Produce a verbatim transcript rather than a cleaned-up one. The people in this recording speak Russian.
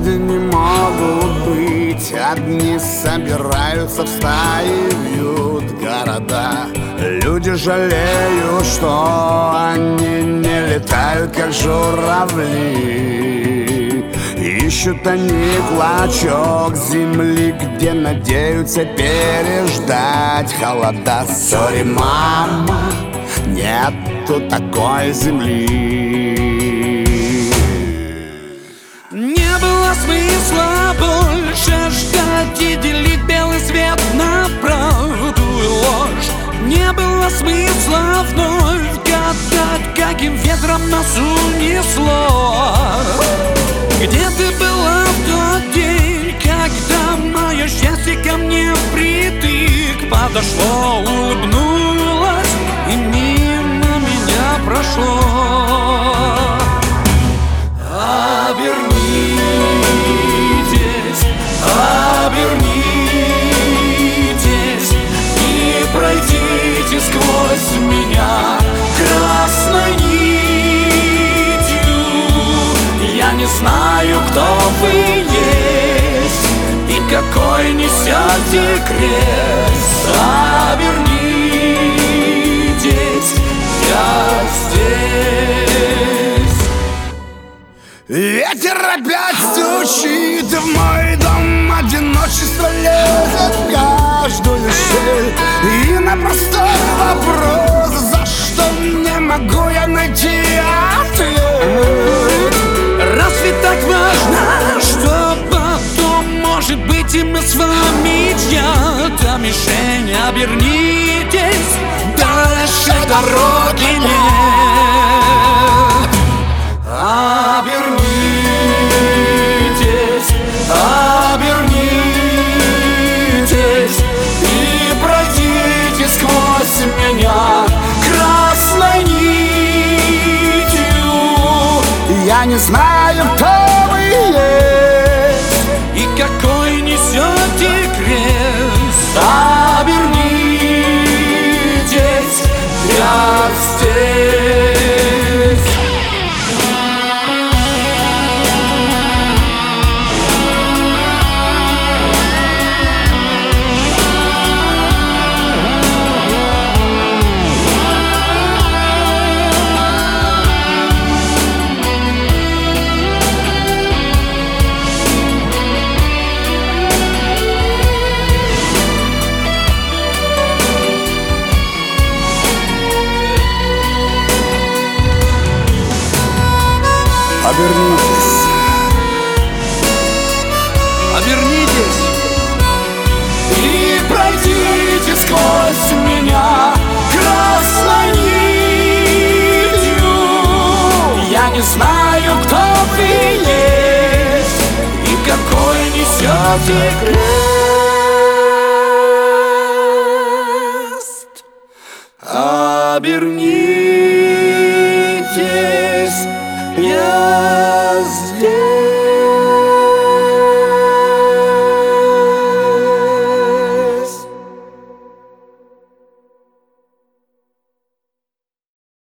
люди не могут быть одни, собираются в стаи, вьют города. Люди жалеют, что они не летают, как журавли. Ищут они клочок земли, где надеются переждать холода. Сори, мама, нету такой земли. Не было смысла больше ждать и делить белый свет на правду и ложь. Не было смысла вновь гадать, каким ветром нас унесло. Где ты была в тот день, когда мое счастье ко мне впритык подошло, улыбнулась и мимо меня прошло? Обернитесь, обернитесь и пройдите сквозь меня красной нитью. Я не знаю, кто вы есть и какой несете крест. Обернитесь, я здесь. Ветер опять стучит в мой дом, одиночество лезет в каждую щель. И на простой вопрос, за что не могу я найти ответ. Разве так важно, что потом, может быть, и мы с вами чья-то мишень? Обернитесь, дальше дороги нет. Обернитесь, обернитесь и пройдите сквозь меня красной нитью. Я не знаю, кто вы есть и какой несете крест. Обернитесь, я здесь. Обернитесь, обернитесь и пройдите сквозь меня красной нитью. Я не знаю, кто вы есть и какой несете крест. Обернитесь, я здесь.